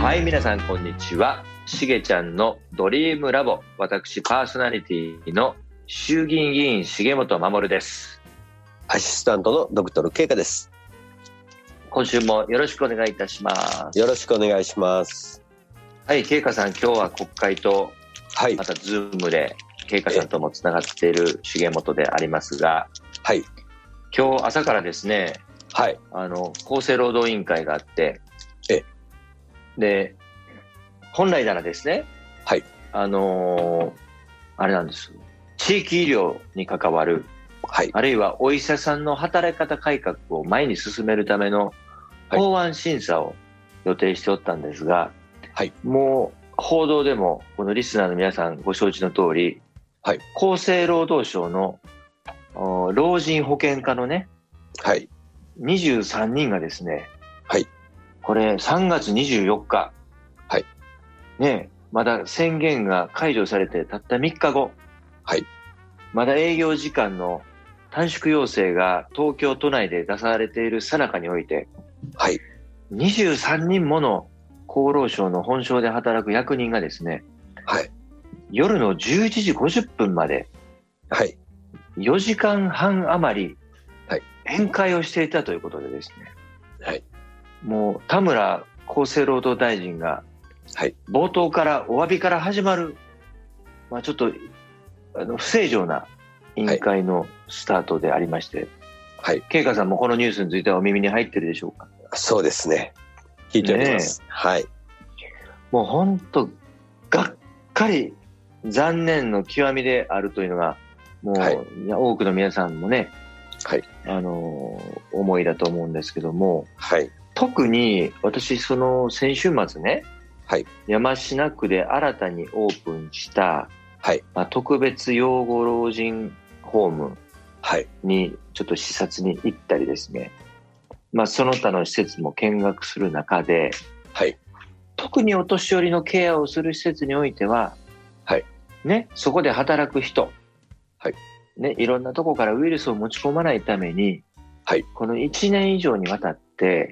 はい、皆さんこんにちは。しげちゃんのドリームラボ、私パーソナリティの衆議院議員重本守です。 アシスタントのドクトル慶香です。 今週もよろしくお願いいたします。 よろしくお願いします。 はい、慶香さん、今日は国会とはいまたズームで慶香さんともつながっている重本でありますが、 はい。 今日朝からですね、 はい。 厚生労働委員会があって、で、本来ならですね、 はい。 あれなんです。地域医療に関わる、 はい。 あるいはお医者さんの働き方改革を前に進めるための法案審査を予定しておったんですが、 はい。 もう報道でもこのリスナーの皆さんご承知の通り、 はい。 厚生労働省の老人保険課のね、 はい。 23人がですね、 はい。 これ3月24日、 はい。 ね、まだ宣言が解除されてたった3日後、 はい。 まだ営業時間の短縮要請が東京都内で出されている最中において、 はい。 23人もの厚労省の本省で働く役人がですね、 はい。 夜の11時50分まではい。 4時間半余りはい。 宴会をしていたということでですね、 はい。 もう田村厚生労働大臣がはい。 冒頭からお詫びから始まる、ちょっと不正常な委員会のスタートでありまして、 はい。 慶香さんもこのニュースについてはお耳に入ってるでしょうか。 そうですね。聞いております。はい。 もう本当がっかり残念の極みであるというのがもう、 はい、 いや多くの皆さんもね、 はい。 思いだと思うんですけども、 はい。 特に私その先週末ね、 はい。 山科区で新たにオープンした、 はい。 特別養護老人ホームにちょっと視察に行ったりですね、その他の施設も見学する中で、 はい。 特にお年寄りのケアをする施設においては、 はい。 ね、そこで働く人、 はい。 ね、いろんなとこからウイルスを持ち込まないために、 はい。 この1年以上にわたって、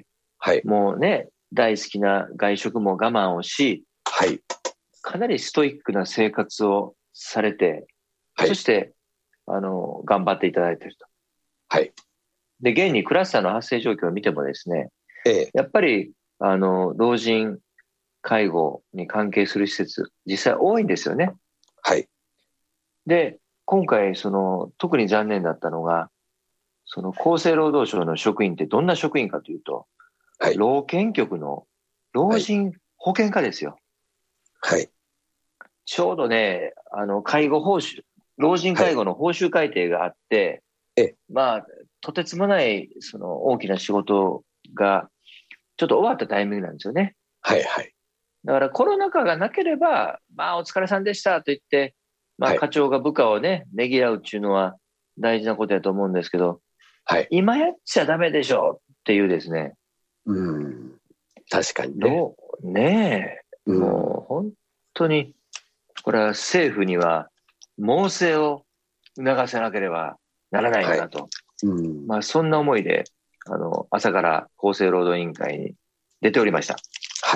はい。 もうね、大好きな外食も我慢をし、 はい。 かなりストイックな生活をされて、 はい。 そして、頑張っていただいていると。 はい。 で、現にクラスターの発生状況を見てもですね、やっぱり、老人介護に関係する施設、実際多いんですよね。 はい。 で、今回、特に残念だったのが、厚生労働省の職員ってどんな職員かというと、 はい。 老健局の老人保険課ですよ。 はい。 ちょうどね、介護報酬、老人介護の報酬改定があって、とてつもない、大きな仕事が、ちょっと終わったタイミングなんですよね。 はい。はい。 だからコロナ禍がなければ、お疲れさんでしたと言って、課長が部下をね、ねぎらうっていうのは大事なことだと思うんですけど、 はい。 今やっちゃダメでしょっていうですね。 確かにね。 ねえ、もう本当に、これは政府には猛省を促さなければならないかなと。そんな思いで、朝から厚生労働委員会に出ておりました。 はい。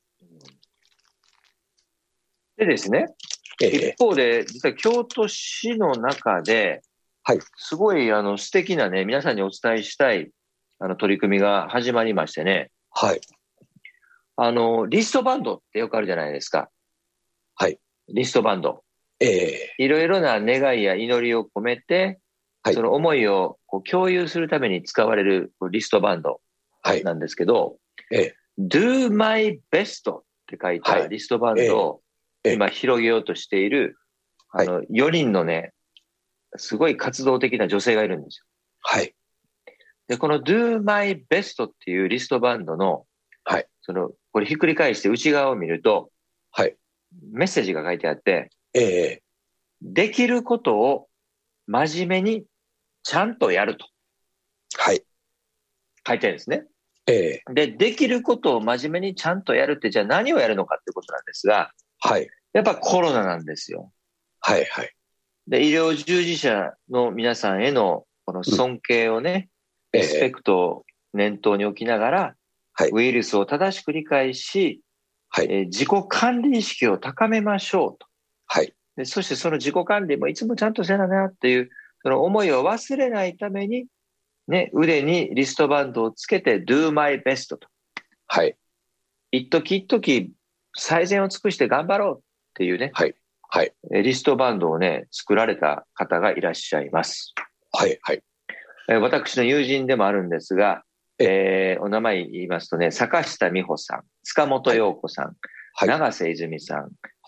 でですね、一方で、実は京都市の中で、 はい。 すごい素敵なね、皆さんにお伝えしたい取り組みが始まりましてね。 はい。 リストバンドってよくあるじゃないですか。 はい。 リストバンド。いろいろな願いや祈りを込めて、 はい、 その思いを共有するために使われるリストバンドなんですけど、Do My Best って書いたリストバンドを今広げようとしている、4人のね、すごい活動的な女性がいるんですよ。 はい。 で、この Do My Best っていうリストバンドの、 はい。 これひっくり返して内側を見ると、 はい。 メッセージが書いてあって、できることを真面目にちゃんとやると。 はい。 書いてあるんですね。できることを真面目にちゃんとやるって、じゃあ何をやるのかってことなんですが、 はい。 やっぱコロナなんですよ。 はい。はい。 で、医療従事者の皆さんへのこの尊敬をね、リスペクトを念頭に置きながら、ウイルスを正しく理解し、 はい。 自己管理意識を高めましょうと。 はい。 で、そしてその自己管理もいつもちゃんとせななっていう、その思いを忘れないために、ね、腕にリストバンドをつけて Do my best と。 はい。 一時最善を尽くして頑張ろうっていうね。 はい。はい。 リストバンドをね、作られた方がいらっしゃいます。 はい。はい。 私の友人でもあるんですが、お名前言いますとね、坂下美穂さん、塚本陽子さん、はい、永瀬泉さん、はい、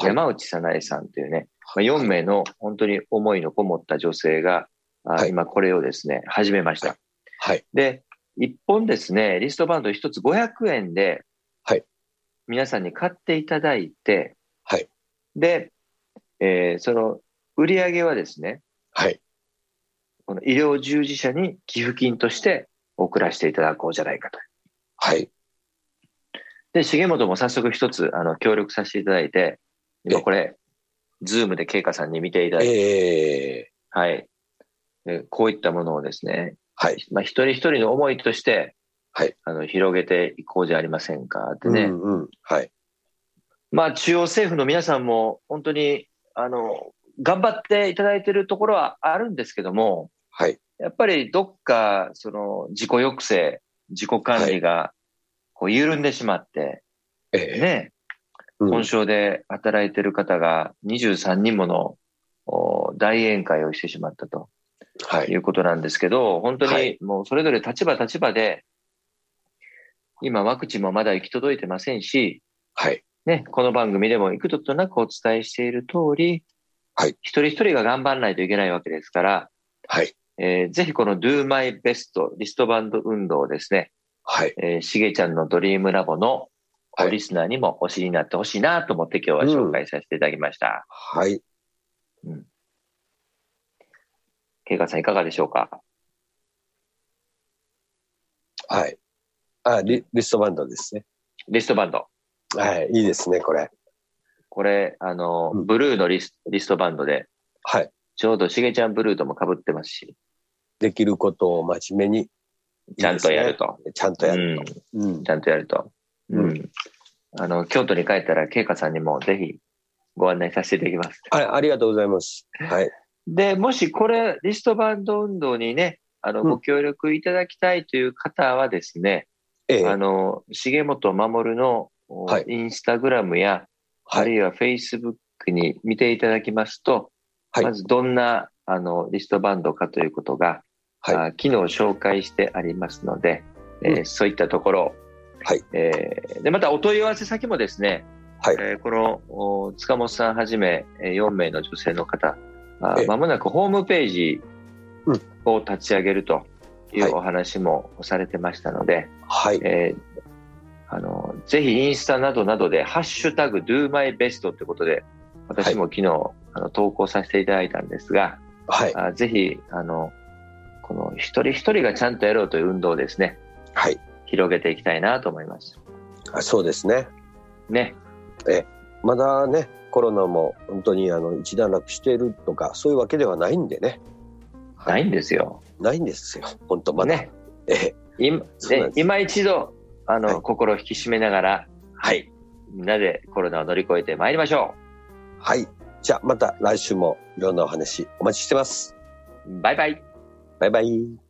山内早苗さんというね、4名の本当に思いのこもった女性が、はい、今これをですね、始めました。 はいはい、 で、1本ですね、リストバンド1つ500円で、 はい、 皆さんに買っていただいて、 はい、 で、その売り上げはですね、 はい、 この医療従事者に寄付金として送らせていただこうじゃないかと。 はい。 で、重本も早速一つ協力させていただいて、今これ、ズームで慶香さんに見ていただいて、はい。こういったものをですね、 はい。 まあ、一人一人の思いとして、 はい。 広げていこうじゃありませんかってね。 うんうん。はい。 まあ、中央政府の皆さんも本当に、頑張っていただいているところはあるんですけども、 はい。 やっぱりどっか、自己抑制、自己管理が、こう緩んでしまって、ね、本省で働いている方が23人もの大宴会をしてしまったと、いうことなんですけど、本当にもうそれぞれ立場で、今ワクチンもまだ行き届いてませんし、ね、この番組でも幾度となくお伝えしている通り、一人一人が頑張らないといけないわけですから、ぜひこの Do My Best リストバンド運動をですね、しげちゃんのドリームラボのリスナーにもお知りになってほしいなと思って今日は紹介させていただきました。 はい。 慶香さんいかがでしょうか？ はい。リストバンドですね。 リストバンド。 はい、いいですね、これ。 これ、ブルーのリストバンドで、ちょうどしげちゃんブルーとも被ってますし。 できることを真面目に。 ちゃんとやると。 ちゃんとやると。 ちゃんとやると。京都に帰ったら、慶香さんにもぜひご案内させていただきます。 ありがとうございます。はい。 で、もしこれ、リストバンド運動にね、ご協力いただきたいという方はですね、重本守のインスタグラムや、あるいはフェイスブックに見ていただきますと、まずどんなリストバンドかということが、昨日紹介してありますので、そういったところ、でまたお問い合わせ先もですね、この塚本さんはじめ4名の女性の方、まもなくホームページを立ち上げるというお話もされてましたので、ぜひインスタなどなどでハッシュタグ Do My Best ということで、私も昨日投稿させていただいたんですが、ぜひこの一人一人がちゃんとやろうという運動をですね、広げていきたいなと思います。 そうですね。 ね。 まだね、コロナも本当に一段落しているとかそういうわけではないんでね。 ないんですよ。 ないんですよ。本当まだ。 今一度心を引き締めながら、みんなでコロナを乗り越えてまいりましょう。はい。じゃあまた来週もいろんなお話お待ちしてます。 バイバイ。 バイバイ。